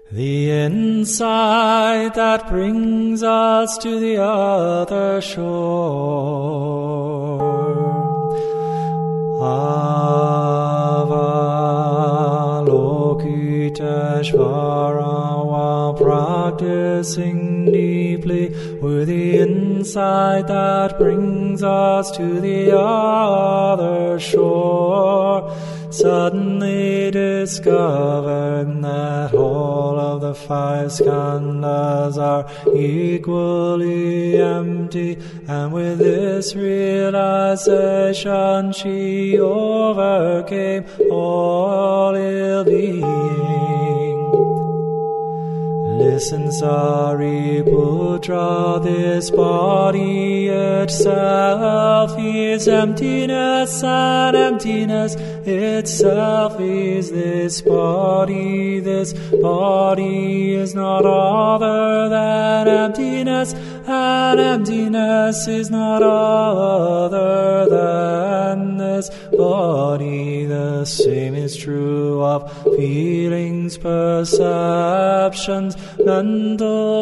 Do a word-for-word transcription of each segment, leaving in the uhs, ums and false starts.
The insight that brings us to the other shore. Avalokiteshvara, while practicing deeply, with the insight that brings us to the other shore, suddenly discovered that all of the five skandhas are equally empty, and with this realization she overcame all ill-being. Listen, Sariputra, this body itself is emptiness, and emptiness itself is this body. This body is not other than emptiness, and emptiness is not other than this body. The same is true of feelings, perceptions, mental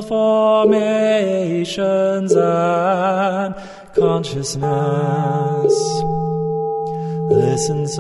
formations, and consciousness. Listen,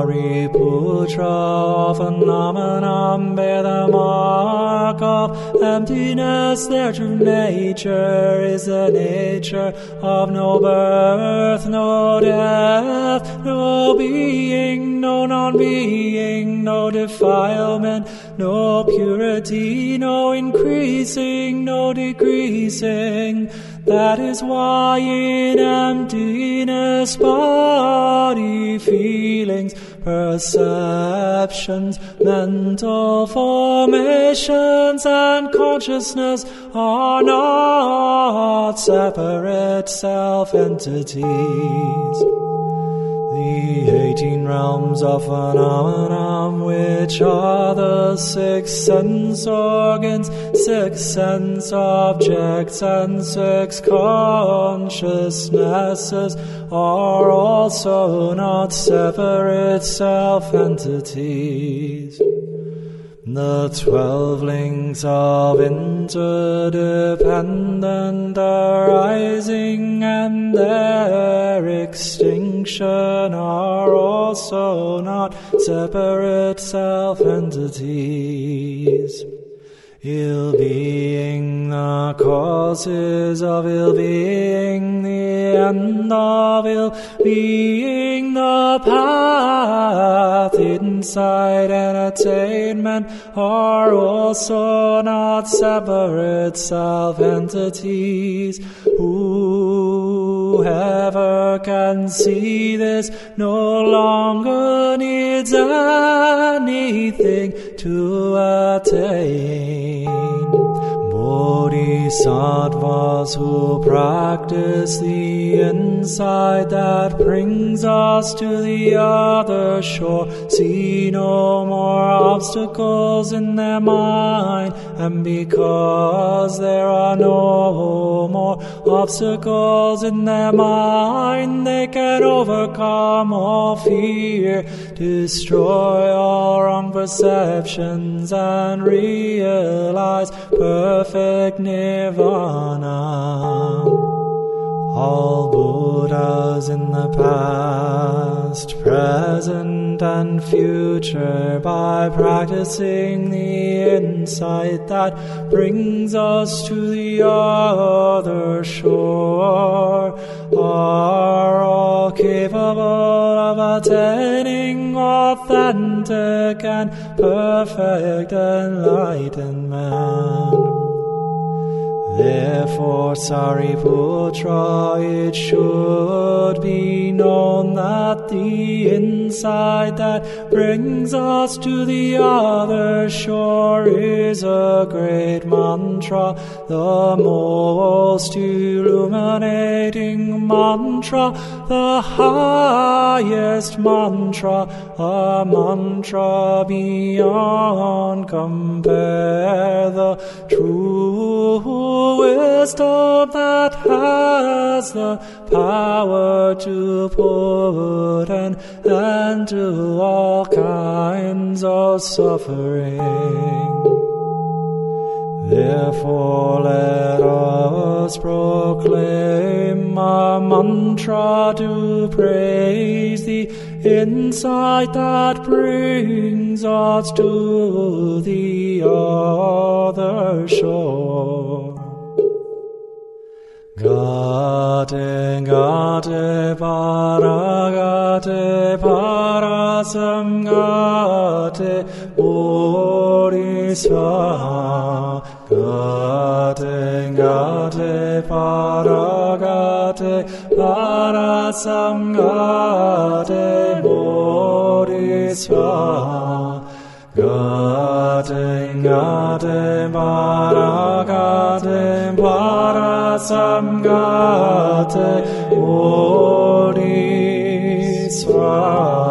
Sariputra, phenomenon bear the mark of emptiness. Their true nature is the nature of no birth, no death, no being, no non-being, no defilement, no purity, no increasing, no decreasing. That is why in emptiness, body, feelings, perceptions, mental formations, and consciousness are not separate self-entities. The eighteen realms of phenomenon, which are the six sense organs, six sense objects, and six consciousnesses, are also not separate self-entities. The twelve links of interdependent arising and their extinction are also not separate self-entities. Ill-being, the causes of ill-being, the end of ill-being, the path, insight, and attainment are also not separate self-entities. Whoever can see this no longer needs anything to attain. Bodhisattvas who practice the insight that brings us to the other shore see no more obstacles in their mind, and because there are no more obstacles in their mind, they can overcome all fear, destroy all wrong perceptions, and realize perfect nirvana. All Buddhas in the past, present, and future, by practicing the insight that brings us to the other shore, are all capable of attaining authentic and perfect enlightenment. Therefore, Sariputra, it should be known that the insight that brings us to the other shore is a great mantra, the most illuminating mantra, the highest mantra, a mantra beyond compare, the true wisdom that has the power to put an end to all kinds of suffering. Therefore let us proclaim a mantra to praise Thee, insight that brings us to the other shore. Gate, gate, para, gate, parasam, gate, bodhisattva. Gate, gate, para, gate, parasam, gate, bodhisattva. Gate, gate, para, gate, parasam, gate, bodhisattva.